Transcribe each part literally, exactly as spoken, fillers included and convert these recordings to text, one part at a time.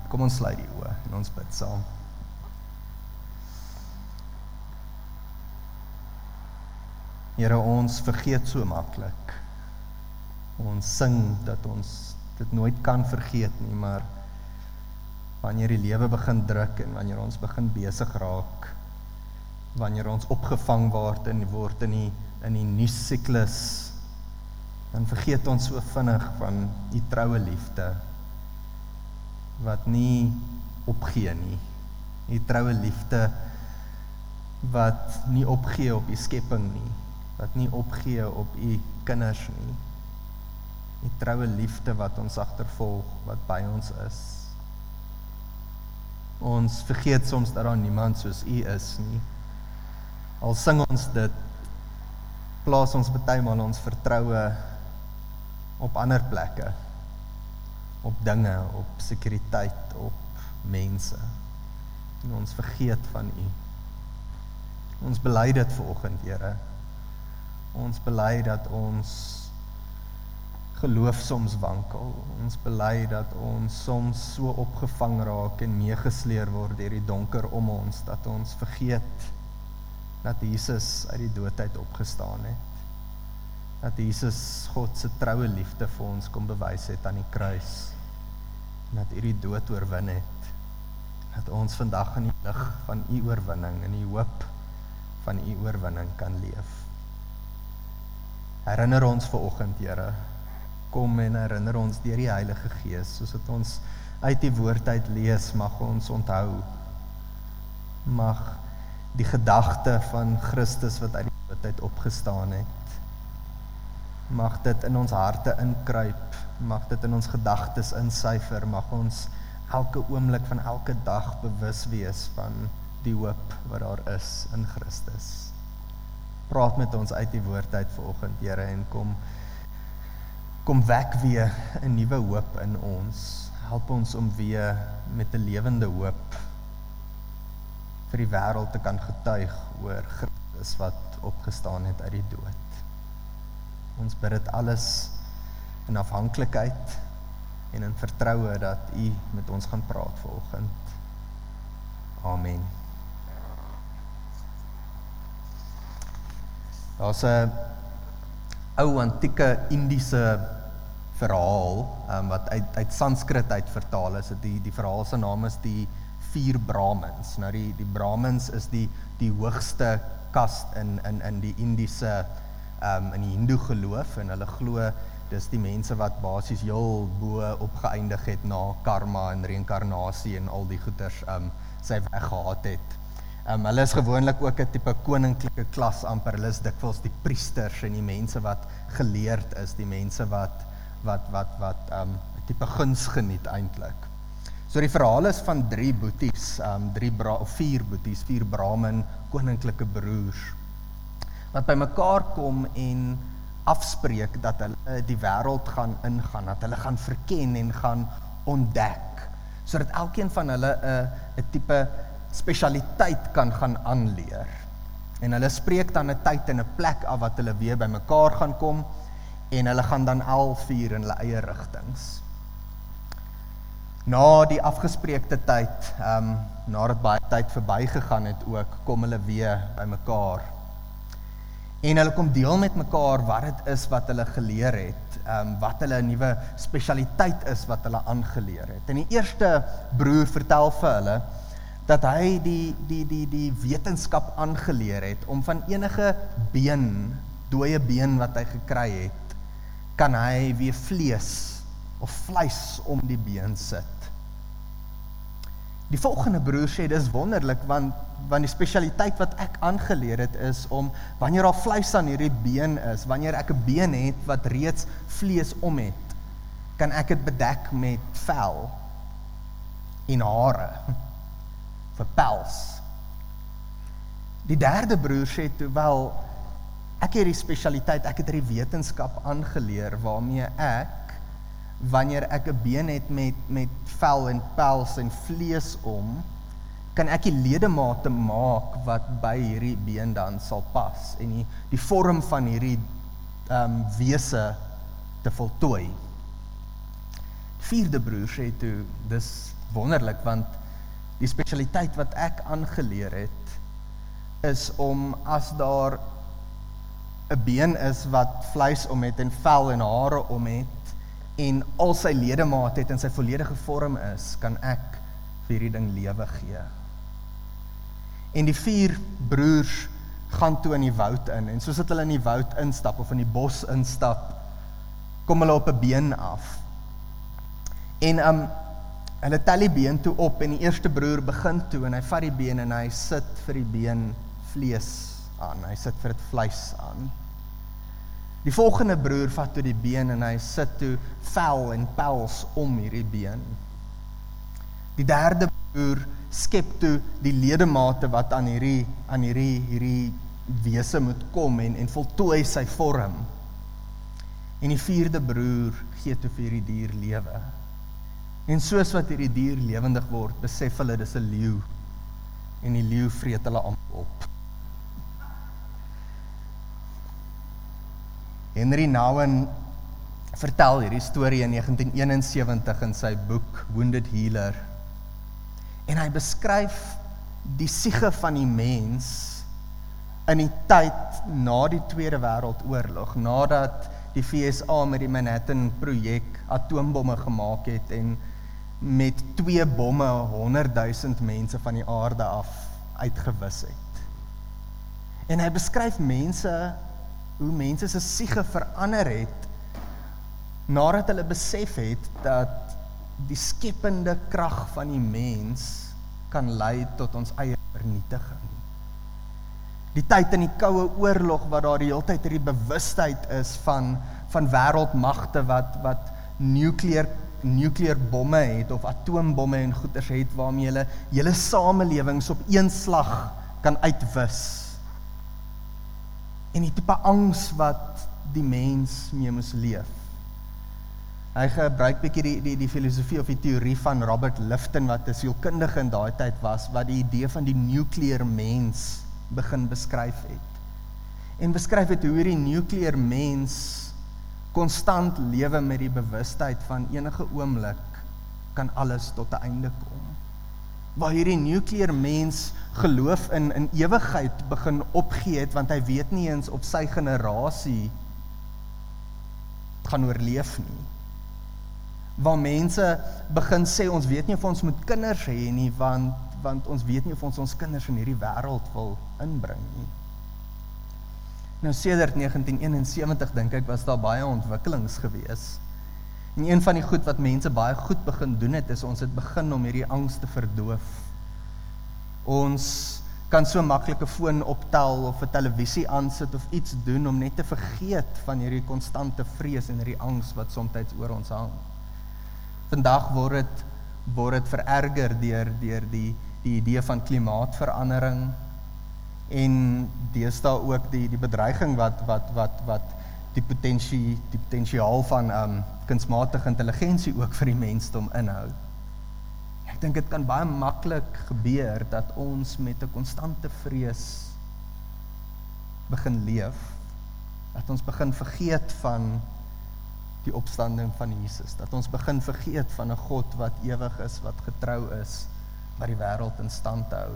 Kom ons sluit die oë en ons bid saam. Here, ons vergeet so maklik. Ons sing dat ons dit nooit kan vergeet nie, maar wanneer die lewe begin druk en wanneer ons begin besig raak, wanneer ons opgevang word en word in die, in die nuussiklus, dan vergeet ons so vinnig van die troue liefde, wat nie opgee nie, die troue liefde, wat nie opgee op die skepping nie, wat nie opgee op die kinders nie, die troue liefde wat ons agtervolg, wat by ons is. Ons vergeet soms dat daar niemand soos U is nie. Al sing ons dit, plaas ons partymal ons vertroue op ander plekke, op dinge, op sekuriteit, op mense. En ons vergeet van U. Ons bely dit vanoggend, Here. Ons bely dat ons geloof soms wankel. Ons bely dat ons soms so opgevang raak en meegesleer word deur die donker om ons, dat ons vergeet dat Jesus uit die doodheid opgestaan het. Dat Jesus God se troue liefde vir ons kom bewys het aan die kruis. En dat U die dood oorwin het. Dat ons vandag in die lig van U oorwinning, in die hoop van U oorwinning kan leef. Herinner ons vanoggend, Here, kom en herinner ons deur die Heilige Gees, soos het ons uit die woord uit lees, mag ons onthou, mag die gedagte van Christus wat uit die dood uit opgestaan het, mag dit in ons harte inkruip, mag dit in ons gedagtes insyfer, mag ons elke oomblik van elke dag bewus wees van die hoop wat daar is in Christus. Praat met ons uit die woord uit vanoggend, Here, en kom Kom wek weer 'n nuwe hoop in ons. Help ons om weer met 'n lewende hoop vir die wêreld te kan getuig oor Christus wat opgestaan het uit die dood. Ons bid dit alles in afhanklikheid en in vertroue dat U met ons gaan praat vanoggend. Amen. Daar's 'n ou antieke Indiese verhaal, um, wat uit, uit Sanskrit uit vertaal is. Die, die verhaal se naam is die vier Brahmins. Nou die, die Brahmins is die, die hoogste kast in, in, in die Indiese, um, in die Hindoe geloof, en hulle glo, dis die mense wat basies heel bo opgeëindig het na karma en reïnkarnasie en al die goeters um, sy weggehaat het. Um, hulle is gewoonlik ook 'n tipe koninklike klas amper, hulle is dikwels die priesters en die mense wat geleerd is, die mense wat wat wat wat um, 'n tipe guns geniet eintlik. So die verhaal is van drie boeties, um, drie bra of vier boeties, vier Brahmin koninklike broers, wat by mekaar kom en afspreek dat hulle die wêreld gaan ingaan, dat hulle gaan verken en gaan ontdek, sodat elkeen van hulle 'n 'n tipe spesialiteit kan gaan aanleer. En hulle spreek dan 'n tyd en 'n plek af wat hulle weer by mekaar gaan kom, en hulle gaan dan al vier in hulle eie rigtings. Na die afgespreekte tyd, um, nadat baie tyd verbygegaan het ook, kom hulle weer by mekaar. En hulle kom deel met mekaar wat dit is wat hulle geleer het, um, wat hulle 'n nuwe spesialiteit is wat hulle aangeleer het. En die eerste broer vertel vir hulle dat hy die, die, die, die wetenskap aangeleer het om van enige been, dooie been wat hy gekry het, kan hy weer vlees of vleis om die been sit. Die volgende broer sê, dis wonderlik, want, want die spesialiteit wat ek aangeleer het is om, wanneer al vleis aan hierdie been is, wanneer ek 'n been het wat reeds vlees om het, kan ek dit bedek met vel en hare, vir pels. Die derde broer sê toe, wel, ek het die spesialiteit, ek het die wetenskap aangeleer, waarmee ek, wanneer ek 'n been het met, met vel en pels en vlees om, kan ek die ledemate maak wat by hierdie been dan sal pas, en die, die vorm van hierdie um, wese te voltooi. Vierde broer sê toe, dis wonderlik, want die spesialiteit wat ek aangeleer het, is om as daar 'n been is wat vleis om het en vel en hare om het, en al sy ledemaat het en sy volledige vorm is, kan ek vir hierdie ding lewe gee. En die vier broers gaan toe in die woud in, en soos dat hulle in die woud instap, of in die bos instap, kom hulle op 'n been af. En um, hulle tel die been toe op, en die eerste broer begin toe, en hy vat die been, en hy sit vir die been vlees aan, hy sit vir dit vleis aan. Die volgende broer vat toe die been, en hy sit toe vel en pels om hierdie been. Die derde broer skep toe die ledemate wat aan hierdie, aan hierdie, hierdie wese moet kom, en, en voltooi sy vorm. En die vierde broer gee toe vir hierdie dier lewe. En soos wat hierdie dier lewendig word, besef hulle dis 'n leeu, en die leeu vreet hulle almal op. Henry Nouwen vertel hierdie storie in negentien eenensewentig in sy boek Wounded Healer. En hy beskryf die siege van die mens in die tyd na die Tweede Wêreldoorlog, nadat die V S A met die Manhattan projek atoombomme gemaak het en met twee bomme honderdduisend mense van die aarde af uitgewis het. En hy beskryf mense, hoe mense se siege verander het, nadat hulle besef het dat die skepende krag van die mens kan lei tot ons eie vernietiging. Die tyd in die Koue Oorlog, wat daar die hele tyd hierdie bewustheid is van, van wêreldmagte wat, wat nuclear, nuclear bomme het, of atoombomme en goeders het, waarmee hulle hele samelewings op een slag kan uitwis. En die tipe angs wat die mens mee moes leef. Hy gebruik bykie die, die, die filosofie of die theorie van Robert Lifton, wat 'n sielkundige in daai tyd was, wat die idee van die nuclear mens begin beskryf het. En beskryf het hoe hierdie nuclear mens konstant lewe met die bewustheid van enige oomblik kan alles tot 'n einde kom. Waar hierdie nuclear mens geloof in, in ewigheid begin opgee het, want hy weet nie eens of sy generasie gaan oorleef nie. Waar mense begin sê, ons weet nie of ons moet kinders hê nie, want, want ons weet nie of ons ons kinders in hierdie wêreld wil inbring nie. Nou sedert negentien eenensewentig dink ek was daar baie ontwikkelings gewees. En een van die goed wat mense baie goed begin doen het, is ons het begin om hierdie angs te verdoof. Ons kan so maklik 'n foon optel of 'n televisie aansit of iets doen om net te vergeet van hierdie konstante vrees en hierdie angs wat soms oor ons hang. Vandag word dit word dit vererger deur deur die die idee van klimaatsverandering en deesdae ook die die bedreiging wat wat wat wat die potensie die potensiaal van um kunsmatige intelligensie ook vir die mensdom inhou. Ek dink dit kan baie maklik gebeur dat ons met 'n konstante vrees begin leef, dat ons begin vergeet van die opstanding van Jesus, dat ons begin vergeet van 'n God wat ewig is, wat getrou is, wat die wêreld in stand hou.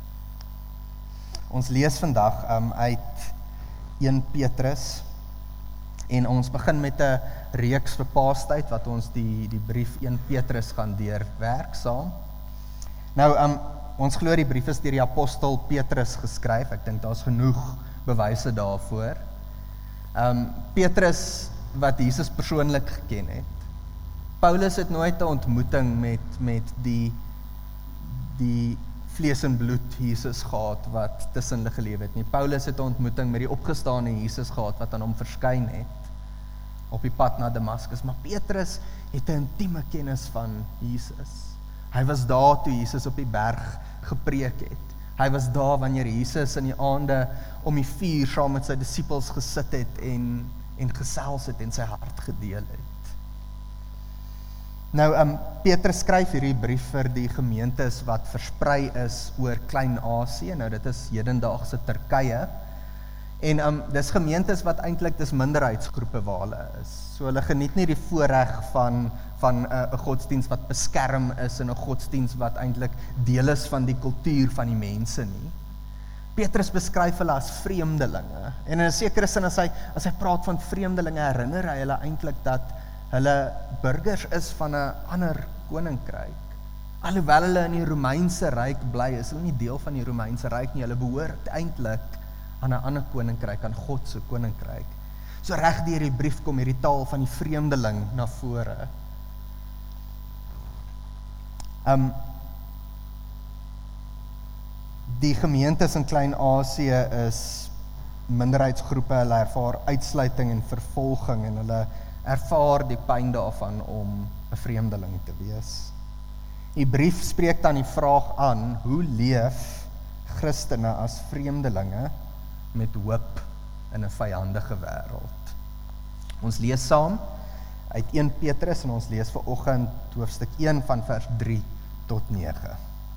Ons lees vandag um, uit Eerste Petrus, en ons begin met 'n reeks vir Paastyd, wat ons die, die brief Eerste Petrus gaan deurwerk saam. Nou, um, ons glo die brief is deur die apostel Petrus geskryf, ek dink daar's genoeg bewyse daarvoor. Um, Petrus, wat Jesus persoonlik geken het. Paulus het nooit 'n ontmoeting met, met die, die vlees en bloed Jesus gehad, wat tussen hulle geleef het nie. Paulus het 'n ontmoeting met die opgestane Jesus gehad, wat aan hom verskyn het, op die pad na Damaskus. Maar Petrus het 'n intieme kennis van Jesus. Hy was daar toe Jesus op die berg gepreek het. Hy was daar wanneer Jesus in die aande om die vuur saam met sy disippels gesit het en, en gesels het en sy hart gedeel het. Nou, um, Petrus skryf hierdie brief vir die gemeentes wat versprei is oor Klein-Asië. Nou, dit is hedendaagse Turkye. En um, dis gemeentes wat eintlik dis minderheidsgroepe waar hulle is. So hulle geniet nie die voorreg van, van 'n godsdienst wat beskerm is en 'n godsdienst wat eintlik deel is van die kultuur van die mense nie. Petrus beskryf hulle as vreemdelinge. En in 'n sekere sin as hy as hy praat van vreemdelinge, herinner hy hulle eintlik dat hulle burgers is van 'n ander koninkryk. Alhoewel hulle in die Romeinse ryk bly, is hulle nie deel van die Romeinse ryk nie. Hulle behoort eintlik aan 'n ander koninkryk, aan God se koninkryk. So reg deur die brief kom hierdie taal van die vreemdeling na vore. Um, die gemeentes in Klein-Asië is minderheidsgroepe, hulle ervaar uitsluiting en vervolging en hulle ervaar die pyn daarvan om 'n vreemdeling te wees. Die brief spreek dan die vraag aan, hoe leef Christene as vreemdelinge met hoop in 'n vyandige wêreld? Ons lees saam uit eerste Petrus en ons lees vanoggend hoofstuk een van vers drie tot nege.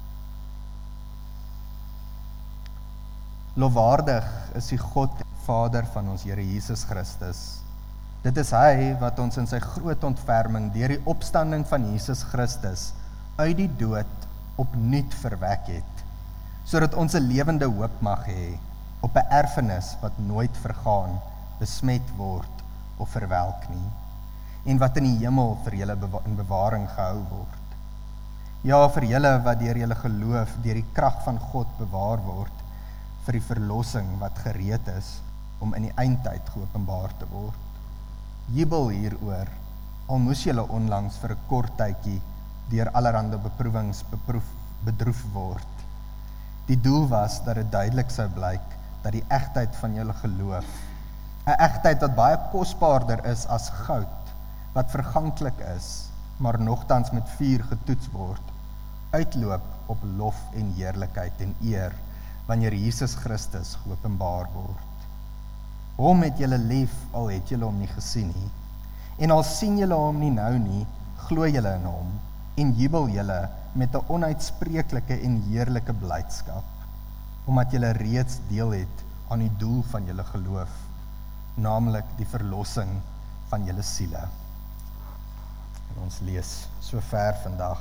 Lofwaardig is die God, Vader van ons Here Jesus Christus. Dit is hy wat ons in sy groot ontferming deur die opstanding van Jesus Christus uit die dood opnuut verwek het, sodat ons 'n lewende hoop mag hê op 'n erfenis wat nooit vergaan, besmet word of verwelk nie, en wat in die hemel vir julle in bewaring gehou word. Ja, vir julle wat deur julle geloof deur die krag van God bewaar word vir die verlossing wat gereed is om in die eindtyd geopenbaar te word. Jubel hieroor, al moes julle onlangs vir 'n kort tydjie deur allerhande beproewings beproef, bedroef word. Die doel was dat dit duidelik sou blyk dat die egtheid van julle geloof, 'n egtheid wat baie kosbaarder is as goud, wat verganklik is, maar nogtans met vuur getoets word, uitloop op lof en heerlikheid en eer, wanneer Jesus Christus geopenbaar word. Hom het julle lief, al het julle hom nie gesien nie, en al sien julle hom nie nou nie, glo julle in hom, en jubel julle met 'n onuitspreeklike en heerlike blydskap, omdat julle reeds deel het aan die doel van julle geloof, naamlik die verlossing van julle siele. En ons lees so ver vandag.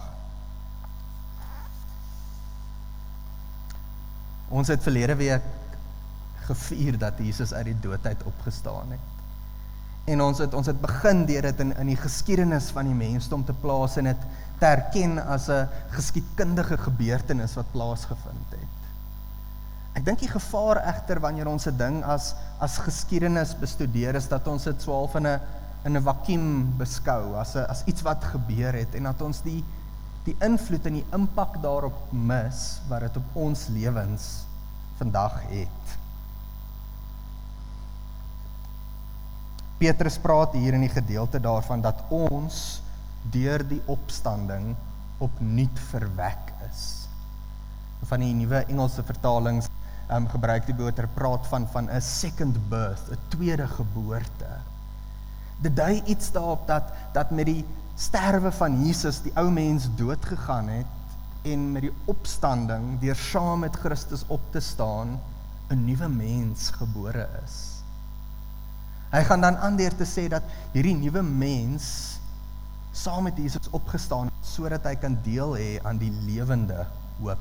Ons het verlede week gevier dat Jesus uit die dood uit opgestaan het. En ons het, ons het begin deur dit in, in die geskiedenis van die mensdom te plaas en dit te erken as 'n geskiedkundige gebeurtenis wat plaasgevind het. Ek dink die gevaar egter wanneer ons 'n ding as, as geskiedenis bestudeer is dat ons dit swaalf in 'n in 'n vakuum beskou, as, a, as iets wat gebeur het en dat ons die, die invloed en die impak daarop mis wat dit op ons lewens vandag het. Petrus praat hier in die gedeelte daarvan dat ons deur die opstanding opnuut verwek is. Van die nuwe Engelse vertalings um, gebruik die woord praat van van 'n second birth, 'n tweede geboorte. Dit dui iets daarop dat dat met die sterwe van Jesus die ou mens dood gegaan het en met die opstanding deur saam met Christus op te staan 'n nuwe mens gebore is. Hy gaan dan aan deur te sê dat hierdie nuwe mens saam met Jesus opgestaan het, sodat hy kan deel hê aan die lewende hoop.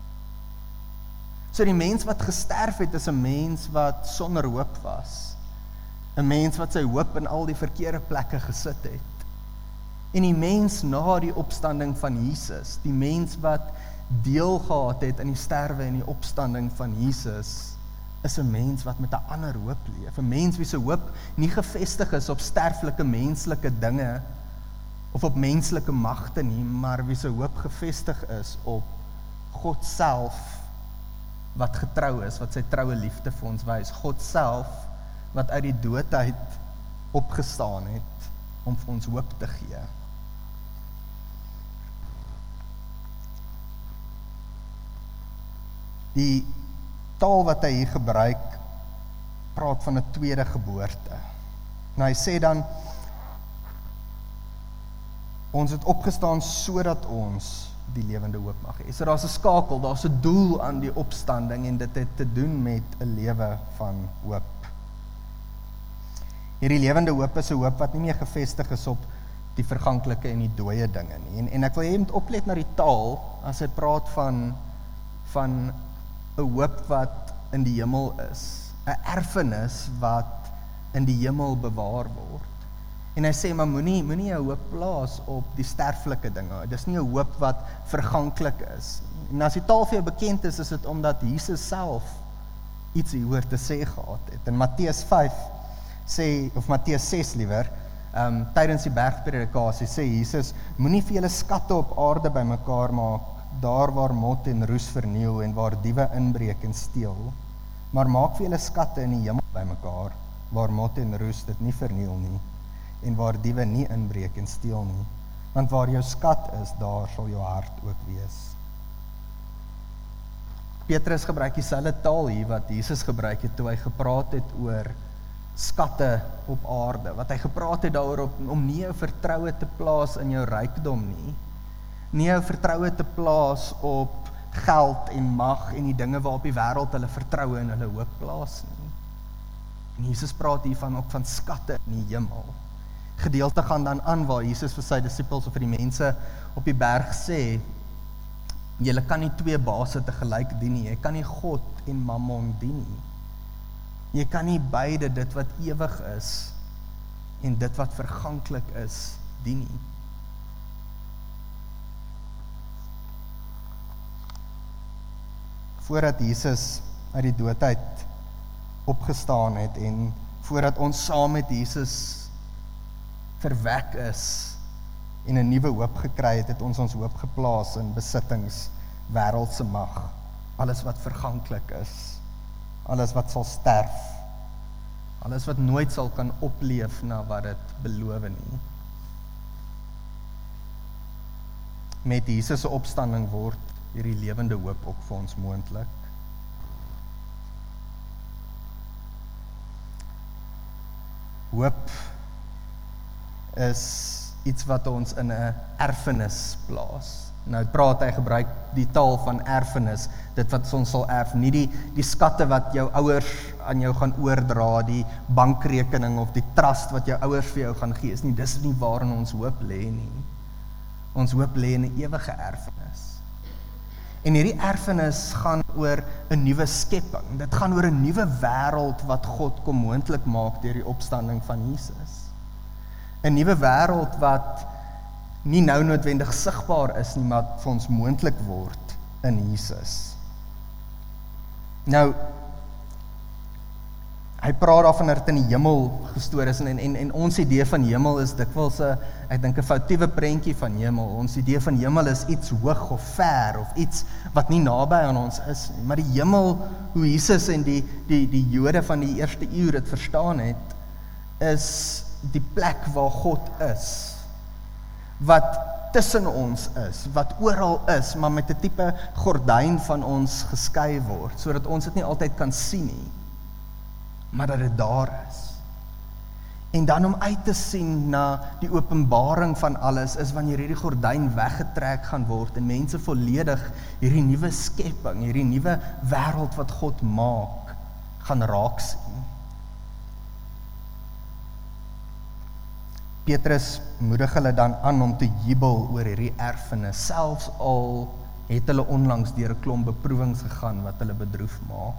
So die mens wat gesterf het, is 'n mens wat sonder hoop was. 'n Mens wat sy hoop in al die verkeerde plekke gesit het. En die mens na die opstanding van Jesus, die mens wat deel gehad het in die sterwe en die opstanding van Jesus, is 'n mens wat met 'n ander hoop leef. 'n Mens wie se hoop nie gefestig is op sterflike menslike dinge of op menslike magte nie, maar wie se hoop gefestig is op God self wat getrou is, wat sy troue liefde vir ons wys. God self wat uit die dood uit opgestaan het om vir ons hoop te gee. Die taal wat hy hier gebruik, praat van 'n tweede geboorte. Nou hy sê dan, ons het opgestaan sodat ons die lewende hoop mag hê. So daar's 'n skakel, daar's 'n doel aan die opstanding en dit het te doen met 'n lewe van hoop. Hierdie lewende hoop is 'n hoop wat nie meer gefestig is op die verganklike en die dooie dinge nie. En, en ek wil hê jy moet oplet na die taal, as hy praat van, van 'n hoop wat in die hemel is, 'n erfenis wat in die hemel bewaar word. En hy sê, maar moenie moenie 'n hoop plaas op die sterflike dinge. Dis nie 'n hoop wat verganklik is. En as die taal vir jou bekend is, is dit omdat Jesus self iets hieroor te sê gehad het. In Matteus vyf sê, of Matteus ses liewer, um, tydens die bergpredikasie sê Jesus, moenie vir julle skatte op aarde bymekaar maak, daar waar mot en roes verniel en waar diewe inbreek en steel, maar maak vir julle skatte in die hemel bymekaar, waar mot en roes dit nie verniel nie, en waar diewe nie inbreek en steel nie, want waar jou skat is, daar sal jou hart ook wees. Petrus gebruik dieselfde taal hier wat Jesus gebruik het toe hy gepraat het oor skatte op aarde, wat hy gepraat het daaroor om nie jou vertroue te plaas in jou rykdom nie, nie jou vertroue te plaas op geld en mag en die dinge waarop die wêreld hulle vertroue en hulle hoop plaas nie. En Jesus praat hiervan ook van skatte in die hemel. Gedeelte gaan dan aan waar Jesus vir sy disippels of vir die mense op die berg sê, julle kan nie twee baase tegelyk dien nie, jy kan nie God en mammon dien nie. Jy kan nie beide dit wat ewig is en dit wat verganklik is dien nie. Voordat Jesus uit die dood uit opgestaan het en voordat ons saam met Jesus verwek is en 'n nuwe hoop gekry het, het ons ons hoop geplaas in besittings, wêreldse mag, alles wat verganklik is, alles wat sal sterf, alles wat nooit sal kan opleef na wat dit beloof nie. Met Jesus se opstanding word hierdie lewende hoop ook vir ons moontlik. Hoop is iets wat ons in 'n erfenis plaas. Nou praat hy, gebruik die taal van erfenis, dit wat ons sal erf, nie die, die skatte wat jou ouers aan jou gaan oordra, die bankrekening of die trust wat jou ouers vir jou gaan gee, is nie, dis nie waarin ons hoop lê nie. Ons hoop lê in 'n ewige erfenis. En hierdie erfenis gaan oor 'n nuwe skepping, dit gaan oor 'n nuwe wêreld wat God kom moontlik maak deur die opstanding van Jesus. 'n Nuwe wêreld wat nie nou noodwendig sigbaar is nie, maar vir ons moontlik word in Jesus. Nou, hy praat daarvan dat dit in die hemel gestoor is, en, en, en ons idee van hemel is dikwels 'n, ek dink 'n foutiewe prentjie van hemel. Ons idee van hemel is iets hoog of ver, of iets wat nie naby aan ons is nie. Maar die hemel, hoe Jesus en die, die, die Jode van die eerste eeu dit verstaan het, is die plek waar God is, wat tussen ons is, wat oral is, maar met 'n tipe gordyn van ons geskei word, sodat ons dit nie altyd kan sien nie, maar dat dit daar is. En dan om uit te sien na die openbaring van alles, is wanneer hierdie gordyn weggetrek gaan word, en mense volledig hierdie nuwe skepping, hierdie nuwe wêreld wat God maak, gaan raak sien. Petrus moedig hulle dan aan om te jubel oor hierdie erfenis, selfs al het hulle onlangs deur 'n klomp beproewings gegaan wat hulle bedroef maak.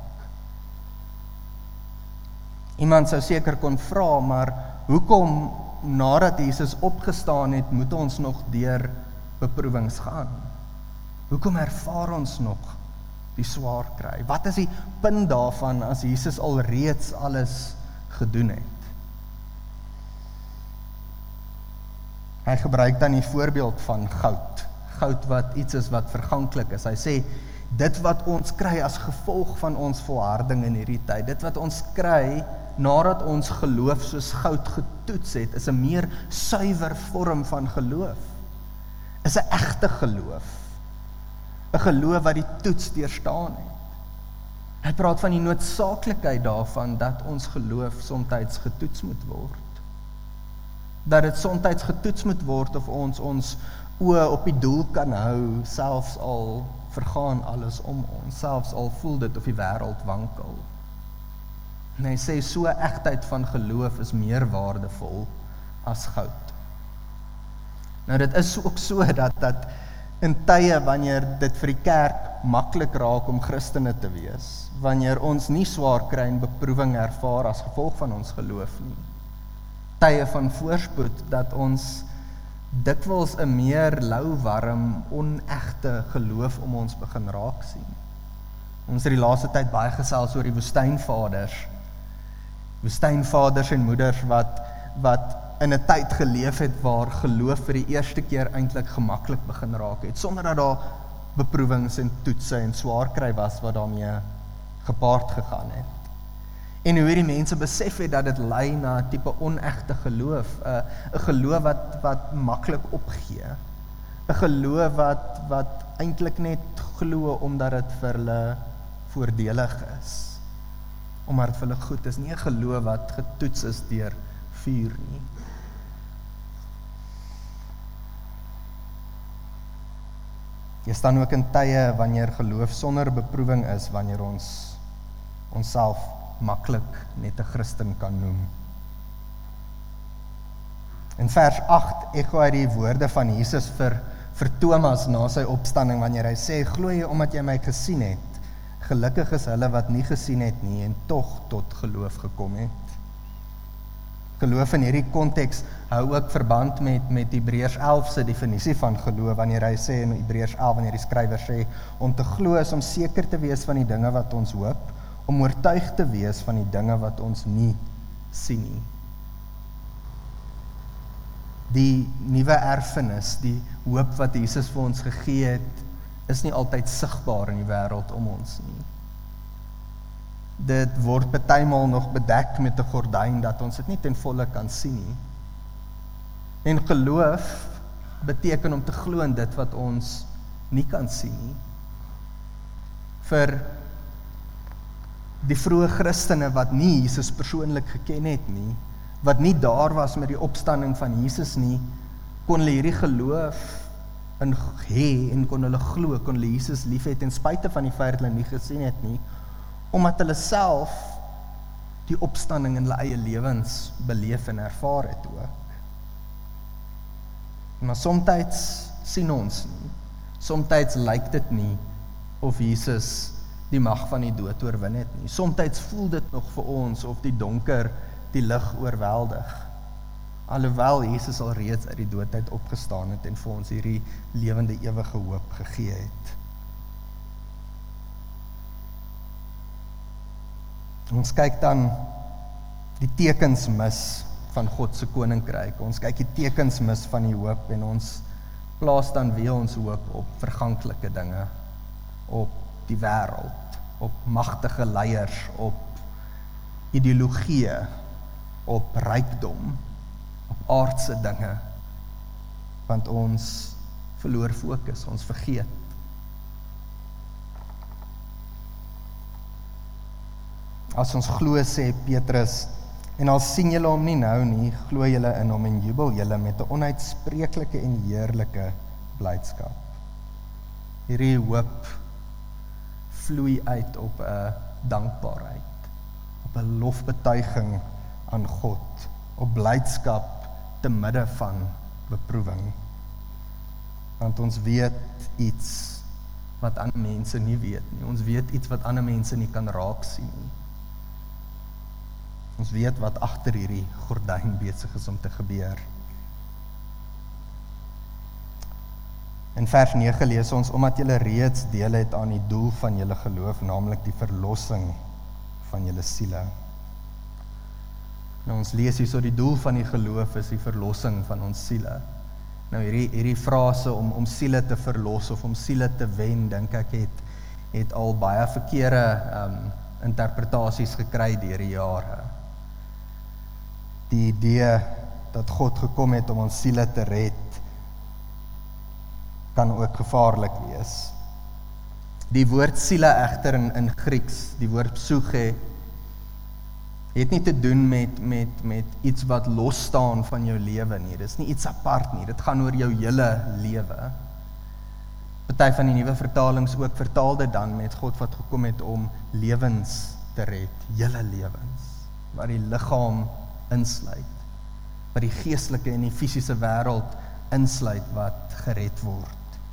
Iemand sou seker kon vra, maar hoekom nadat Jesus opgestaan het, moet ons nog deur beproewings gaan? Hoekom ervaar ons nog die swaar kry? Wat is die punt daarvan as Jesus alreeds alles gedoen het? Hy gebruik dan die voorbeeld van goud. Goud wat iets is wat verganklik is. Hy sê, dit wat ons kry as gevolg van ons volharding in hierdie tyd, dit wat ons kry nadat ons geloof soos goud getoets het, is 'n meer suiwer vorm van geloof. Is 'n egte geloof. 'n Geloof wat die toets deurstaan het. Hy praat van die noodsaaklikheid daarvan dat ons geloof soms getoets moet word. Dat dit soms getoets moet word of ons ons oë op die doel kan hou, selfs al vergaan alles om ons, selfs al voel dit of die wêreld wankel. En hy sê, so 'n egtheid van geloof is meer waardevol as goud. Nou dit is ook so dat, dat in tye wanneer dit vir die kerk maklik raak om Christene te wees, wanneer ons nie swaar kry en beproewing ervaar as gevolg van ons geloof nie, tye van voorspoed, dat ons dikwels 'n meer lauwarm, onegte geloof om ons begin raak sien. Ons het die laaste tyd baie gesels oor die woestynvaders. Woestynvaders en moeders wat, wat in 'n tyd geleef het waar geloof vir die eerste keer eintlik gemaklik begin raak het, sonder dat daar beproewings en toetse en swaar kry was wat daarmee gepaard gegaan het. En hoe hierdie mense besef het dat dit lei na 'n tipe onegte geloof, 'n 'n geloof wat wat maklik opgee, 'n geloof wat wat eintlik net glo omdat dit vir hulle voordelig is, omdat dit vir hulle goed is, nie 'n geloof wat getoets is deur vuur nie. Jy staan ook in tye wanneer geloof sonder beproewing is, wanneer ons onsself maklik net 'n Christen kan noem. In vers agt ekho hy die woorde van Jesus vir, vir Thomas na sy opstanding, wanneer hy sê, glo jy omdat jy my gesien het? Gelukkig is hulle wat nie gesien het nie en tog tot geloof gekom het. Geloof in hierdie konteks hou ook verband met, met Hebreërs elf se definisie van geloof, wanneer hy sê in Hebreërs elf, wanneer die skrywer sê, om te glo is om seker te wees van die dinge wat ons hoop, om oortuig te wees van die dinge wat ons nie sien nie. Die nuwe erfenis, die hoop wat Jesus vir ons gegee het, is nie altyd sigbaar in die wêreld om ons nie. Dit word partymal nog bedek met 'n gordyn dat ons dit nie ten volle kan sien nie. En geloof beteken om te glo in dit wat ons nie kan sien nie. Vir die vroeë Christene wat nie Jesus persoonlik geken het nie, wat nie daar was met die opstanding van Jesus nie, kon hulle hierdie geloof in hê en kon hulle glo, kon hulle Jesus lief het ten spyte van die feit dat hulle nie gesien het nie, omdat hulle self die opstanding in hulle eie lewens beleef en ervaar het ook. Maar somtyds sien ons nie, somtyds lyk dit nie of Jesus die mag van die dood oorwin het nie. Somtyds voel dit nog vir ons of die donker die lig oorweldig. Alhoewel Jesus al reeds uit die dood uit opgestaan het en vir ons hierdie lewende ewige hoop gegee het. Ons kyk dan die tekens mis van God se koninkryk. Ons kyk die tekens mis van die hoop en ons plaas dan weer ons hoop op verganklike dinge, op die wêreld, op magtige leiers, op ideologieë, op rykdom, op aardse dinge, want ons verloor fokus, ons vergeet. As ons glo, sê Petrus, en al sien julle hom nie nou nie, glo julle in hom en jubel julle met 'n onuitspreeklike en heerlike blydskap. Hierdie hoop vloei uit op 'n dankbaarheid, op 'n lofbetuiging aan God, op blydskap te midde van beproewing. Want ons weet iets wat ander mense nie weet nie. Ons weet iets wat ander mense nie kan raak sien nie. Ons weet wat agter hierdie gordyn besig is om te gebeur. In vers nege lees ons, omdat julle reeds deel het aan die doel van julle geloof, naamlik die verlossing van julle siele. Nou ons lees hier so, die doel van die geloof is die verlossing van ons siele. Nou hierdie, hierdie frase om, om siele te verlos of om siele te wen, dink ek het, het al baie verkeerde um, interpretasies gekry deur die jare. Die idee dat God gekom het om ons siele te red, kan ook gevaarlik wees. Die woord siele egter in, in Grieks, die woord psyche, het nie te doen met, met, met iets wat los staan van jou lewe nie. Dit is nie iets apart nie, dit gaan oor jou hele lewe. Party van die nuwe vertalings ook vertaal dit dan met God wat gekom het om lewens te red, hele lewens, wat die liggaam insluit, wat die geestelike en die fisiese wêreld insluit wat gered word.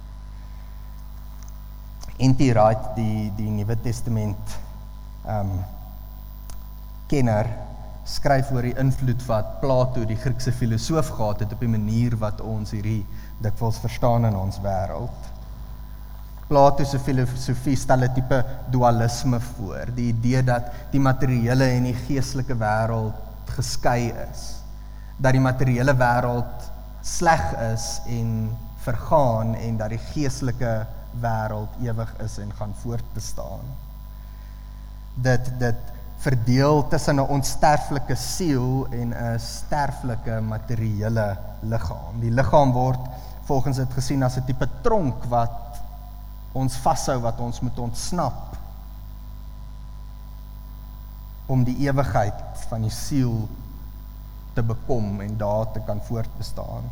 N T Wright, die, die Nuwe Testament um, kenner, skryf oor die invloed wat Plato, die Griekse filosoof, gehad het op die manier wat ons hierdie dikwels verstaan in ons wêreld. Plato se filosofie stel 'n tipe dualisme voor, die idee dat die materiële en die geestelike wêreld geskei is, dat die materiële wêreld sleg is en vergaan en dat die geestelike wêreld ewig is en gaan voortbestaan. Dit dit verdeel tussen 'n onsterflike siel en 'n sterflike materiële liggaam. Die liggaam word volgens dit gesien as 'n tipe tronk wat ons vashou, wat ons moet ontsnap om die ewigheid van die siel te bekom en daar te kan voortbestaan.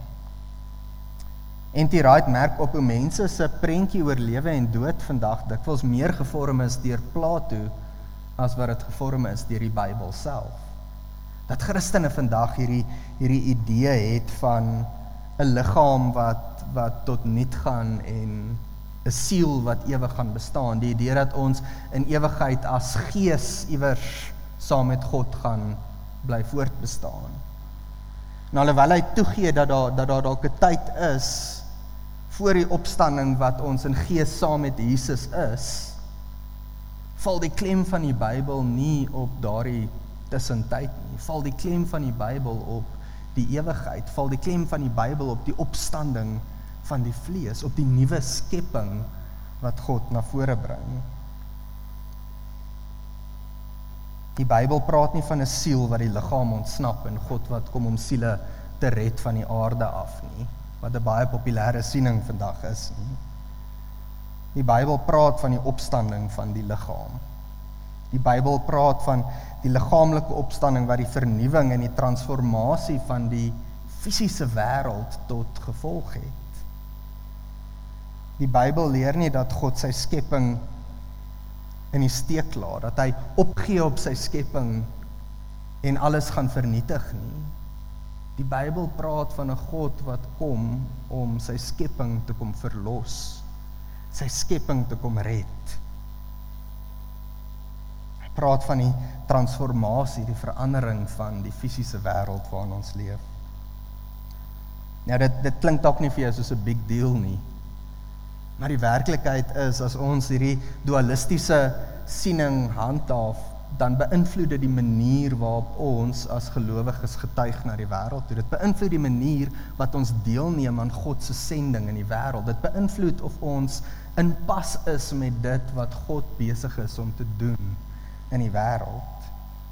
N T Wright merk op hoe mense se prentjie oor lewe en dood vandag dikwels meer gevorm is deur Plato as wat dit gevorm is deur die Bybel self. Dat Christene vandag hierdie hierdie idee het van 'n liggaam wat wat tot niet gaan en 'n siel wat ewig gaan bestaan. Die idee dat ons in ewigheid as gees iewers saam met God gaan bly voortbestaan. En alhoewel hy toegee dat daar dat daar dalk 'n tyd is voor die opstanding wat ons in gees saam met Jesus is, val die klem van die Bybel nie op daardie tussentyd nie. Val die klem van die Bybel op die ewigheid. Val die klem van die Bybel op die opstanding van die vlees, op die nuwe skepping wat God na vore bring. Die Bybel praat nie van 'n siel wat die liggaam ontsnap en God wat kom om siele te red van die aarde af nie, wat 'n baie populêre siening vandag is nie. Die Bybel praat van die opstanding van die liggaam. Die Bybel praat van die liggaamlike opstanding wat die vernuwing en die transformasie van die fisiese wêreld tot gevolg het. Die Bybel leer nie dat God sy skepping in die steek laat, dat hy opgee op sy skepping en alles gaan vernietig nie. Die Bybel praat van 'n God wat kom om sy skepping te kom verlos, sy skepping te kom red. Hy praat van die transformasie, die verandering van die fisiese wêreld waarin ons leef. Nou dit dit klink dalk nie vir jou soos 'n big deal nie. Maar die werklikheid is, as ons hierdie dualistiese siening handhaaf, dan beïnvloed dit die manier waarop ons as gelowiges getuig na die wêreld toe. Dit beïnvloed die manier wat ons deelneem aan God se sending in die wêreld. Dit beïnvloed of ons in pas is met dit wat God besig is om te doen in die wêreld.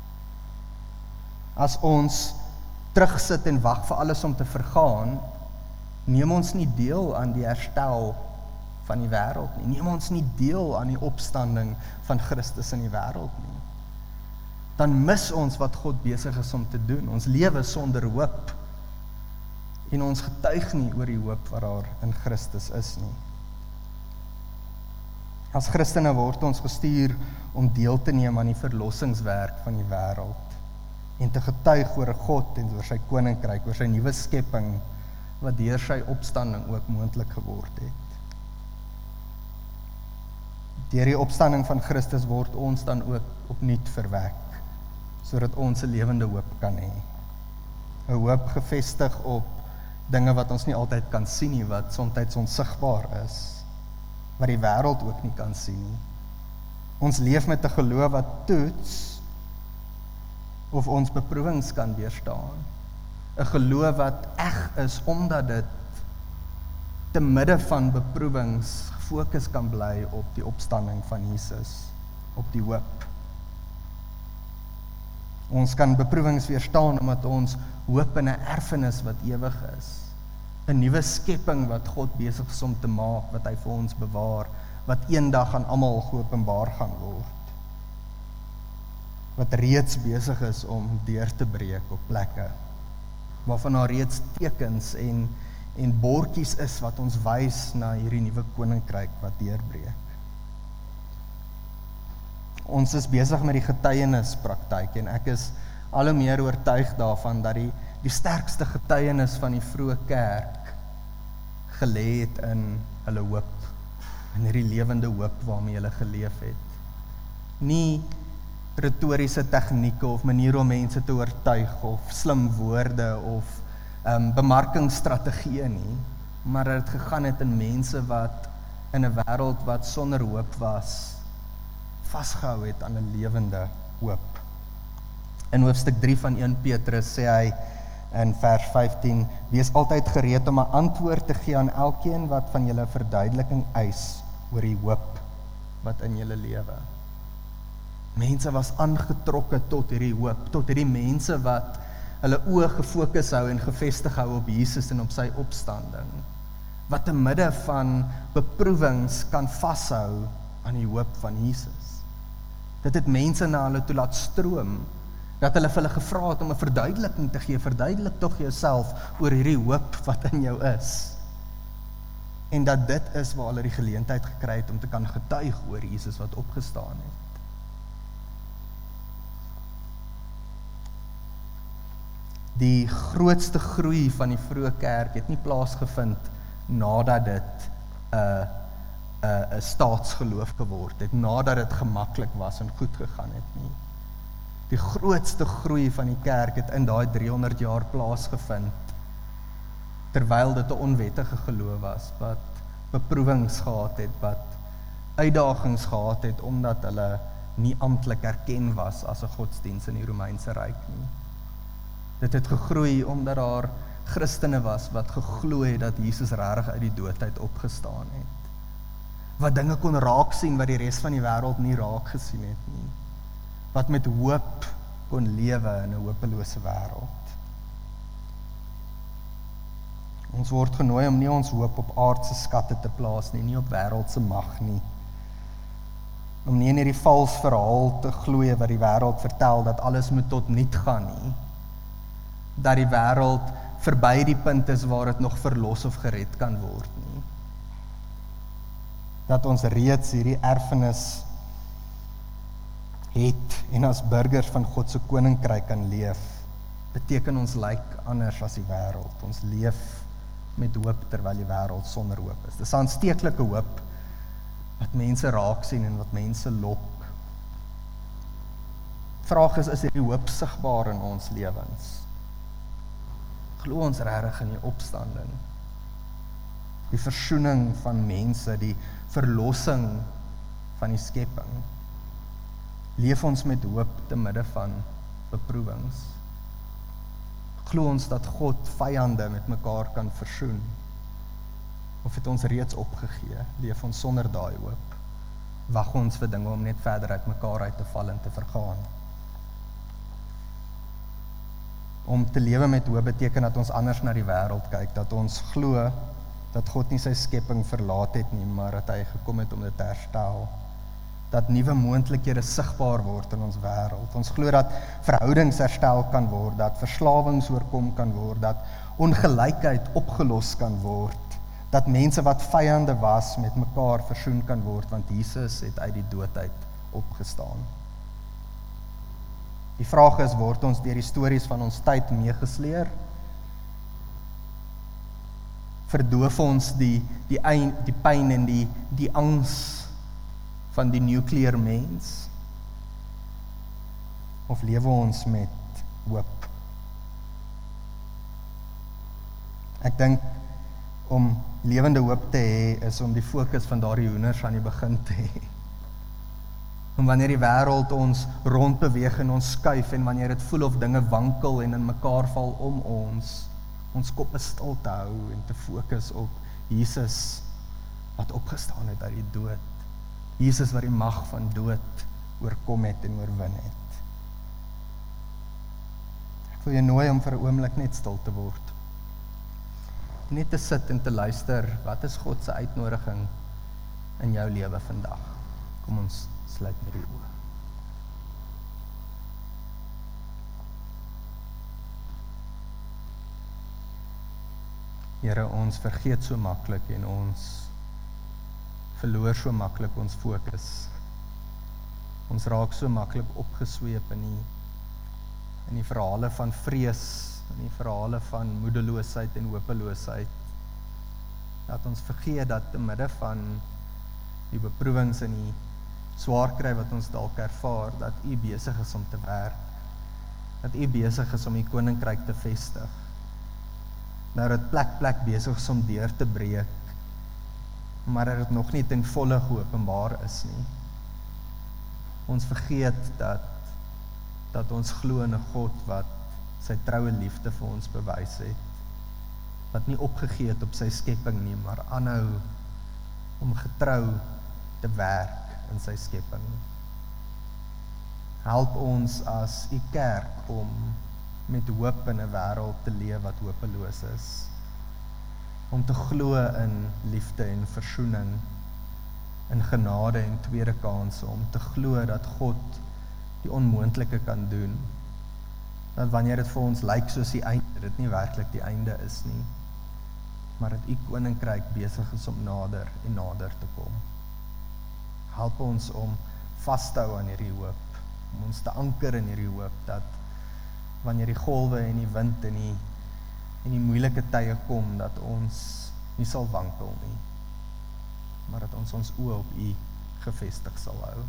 As ons terugsit en wag vir alles om te vergaan, neem ons nie deel aan die herstel van die wêreld nie. Neem ons nie deel aan die opstanding van Christus in die wêreld nie. Dan mis ons wat God besig is om te doen. Ons lewe sonder hoop en ons getuig nie oor die hoop wat daar in Christus is nie. As Christene word ons gestuur om deel te neem aan die verlossingswerk van die wêreld en te getuig oor God en oor sy koninkryk, oor sy nuwe skepping wat deur sy opstanding ook moontlik geword het. Deur die opstanding van Christus word ons dan ook opnuut verwek, sodat ons 'n lewende hoop kan hê. 'n Hoop gefestig op dinge wat ons nie altyd kan sien nie, wat soms onsigbaar is, wat die wêreld ook nie kan sien nie. Ons leef met 'n geloof wat toets of ons beproewings kan weerstaan. 'n Geloof wat eg is omdat dit te midde van beproewings fokus kan bly op die opstanding van Jesus, op die hoop. Ons kan beproewings weerstaan omdat ons hoop in 'n erfenis wat ewig is, 'n nuwe skepping wat God besig is om te maak, wat hy vir ons bewaar, wat eendag aan almal geopenbaar gaan word, wat reeds besig is om deur te breek op plekke, waarvan daar reeds tekens en en bordjies is wat ons wys na hierdie nuwe koninkryk wat deurbreek. Ons is besig met die getuienispraktyk en ek is al hoe meer oortuig daarvan dat die, die sterkste getuienis van die vroeë kerk gelê het in hulle hoop, in hierdie lewende hoop waarmee hulle geleef het. Nie retoriese tegnieke of maniere om mense te oortuig of slim woorde of um, bemarkingsstrategieë nie, maar het gegaan het in mense wat in 'n wêreld wat sonder hoop was, vasgehou het aan 'n lewende hoop. In hoofstuk drie van Eerste Petrus sê hy in vers vyftien, wees altyd gereed om 'n antwoord te gee aan elkeen wat van julle verduideliking eis oor die hoop wat in julle lewe. Mense was aangetrokke tot hierdie hoop, tot hierdie mense wat hulle oë gefokus hou en gefestig hou op Jesus en op sy opstanding, wat te midde van beproewings kan vashou aan die hoop van Jesus. Dit het mense na hulle toe laat stroom, dat hulle vir hulle gevra het om 'n verduideliking te gee, verduidelik tog jouself oor hierdie hoop wat in jou is. En dat dit is waar hulle die geleentheid gekry het om te kan getuig oor Jesus wat opgestaan het. Die grootste groei van die vroeë kerk het nie plaasgevind nadat dit 'n uh, 'n uh, 'n staatsgeloof geword het, nadat dit gemaklik was en goed gegaan het nie. Die grootste groei van die kerk het in daai driehonderd jaar plaasgevind, terwyl dit 'n onwettige geloof was, wat beproewings gehad het, wat uitdagings gehad het, omdat hulle nie amptelik erken was as 'n godsdiens in die Romeinse Ryk nie. Dit het gegroei omdat daar Christene was wat geglo het dat Jesus regtig uit die dood uit opgestaan het. Wat dinge kon raak sien wat die res van die wêreld nie raak gesien het nie. Wat met hoop kon lewe in 'n hopelose wêreld. Ons word genooi om nie ons hoop op aardse skatte te plaas nie, nie op wêreldse mag nie. Om nie in hierdie vals verhaal te glo wat die wêreld vertel dat alles moet tot niet gaan nie. Dat die wêreld verby die punt is waar dit nog verlos of gered kan word nie. Dat ons reeds hierdie erfenis het en as burgers van God se koninkryk kan leef, beteken ons lyk anders as die wêreld. Ons leef met hoop terwyl die wêreld sonder hoop is. Dis 'n aansteeklike hoop wat mense raak sien en wat mense lok. Vraag is, is hierdie hoop sigbaar in ons lewens? Glo ons regtig in die opstanding? Die versoening van mense, die verlossing van die skepping? Leef ons met hoop te midde van beproewings? Glo ons dat God vyande met mekaar kan versoen? Of het ons reeds opgegee? Leef ons sonder daai hoop? Wag ons vir dinge om net verder uit mekaar uit te val en te vergaan? Om te lewe met hoop beteken dat ons anders na die wêreld kyk, dat ons glo dat God nie sy skepping verlaat het nie, maar dat hy gekom het om dit te herstel. Dat nuwe moontlikhede sigbaar word in ons wêreld. Ons glo dat verhoudings herstel kan word, dat verslawings oorkom kan word, dat ongelykheid opgelos kan word, dat mense wat vyande was met mekaar versoen kan word, want Jesus het uit die dood uit opgestaan. Die vraag is, word ons deur die stories van ons tyd meegesleer? Verdoof ons die, die, ein, die pyn en die, die angs van die nuclear mens? Of lewe ons met hoop? Ek dink om lewende hoop te hê is om die fokus van daardie hoenders aan die begin te hê. En wanneer die wêreld ons rondbeweeg en ons skuif en wanneer dit voel of dinge wankel en in mekaar val om ons, ons koppe stil te hou en te fokus op Jesus wat opgestaan het uit die dood. Jesus wat die mag van dood oorkom het en oorwin het. Ek wil jou nooi om vir 'n oomblik net stil te word. Net te sit en te luister, wat is God se uitnodiging in jou lewe vandag? Kom ons sluit met die oë. Here, ons vergeet so maklik en ons verloor so maklik ons fokus. Ons raak so maklik opgesweep in die, in die verhale van vrees, in die verhale van moedeloosheid en hopeloosheid. Dat ons vergeet dat te midde van die beproewings en die swaar kry wat ons dalk ervaar, dat U besig is om te werk. Dat U besig is om U koninkryk te vestig. Nou dat plek plek besig is om deur te breek, maar dat dit nog nie ten volle geopenbaar is nie. Ons vergeet dat, dat ons glo in 'n God wat sy troue liefde vir ons bewys het, wat nie opgegee het op sy skepping nie, maar aanhou om getrou te werk in sy skepping. Help ons as U kerk om met hoop in 'n wêreld te leef wat hopeloos is. Om te glo in liefde en versoening, in genade en tweede kanse, om te glo dat God die onmoontlike kan doen. Dat wanneer dit vir ons lyk soos die einde, dit nie werklik die einde is nie, maar dat U koninkryk besig is om nader en nader te kom. Help ons om vas te hou aan hierdie hoop, om ons te anker in hierdie hoop, dat wanneer die golwe en die wind en die, en die moeilike tye kom, dat ons nie sal wankel nie, maar dat ons ons oë op U gefestig sal hou.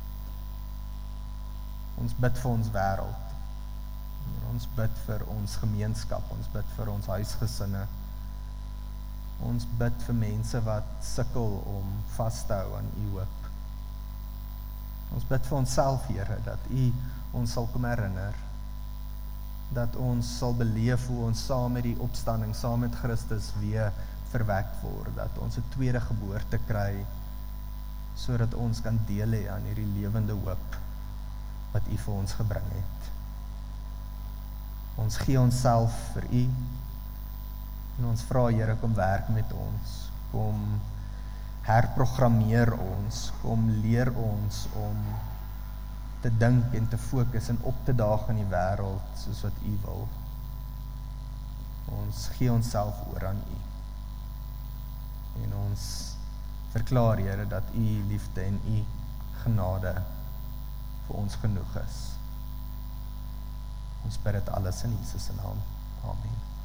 Ons bid vir ons wêreld, ons bid vir ons gemeenskap, ons bid vir ons huisgesinne, ons bid vir mense wat sukkel om vas te hou aan U hoop. Ons bid vir onsself, Here, dat U ons sal kom herinner, dat ons sal beleef hoe ons saam met die opstanding, saam met Christus weer verwek word, dat ons 'n tweede geboorte kry, sodat ons kan deel hê aan hierdie lewende hoop wat U vir ons gebring het. Ons gee onsself vir U, en ons vra, Here, kom werk met ons, kom herprogrammeer ons, kom leer ons om te dink en te fokus en op te daag in die wêreld soos wat U wil. Ons gee onsself oor aan U. En ons verklaar, Here, dat U liefde en U genade vir ons genoeg is. Ons bid dit alles in Jesus se naam. Amen.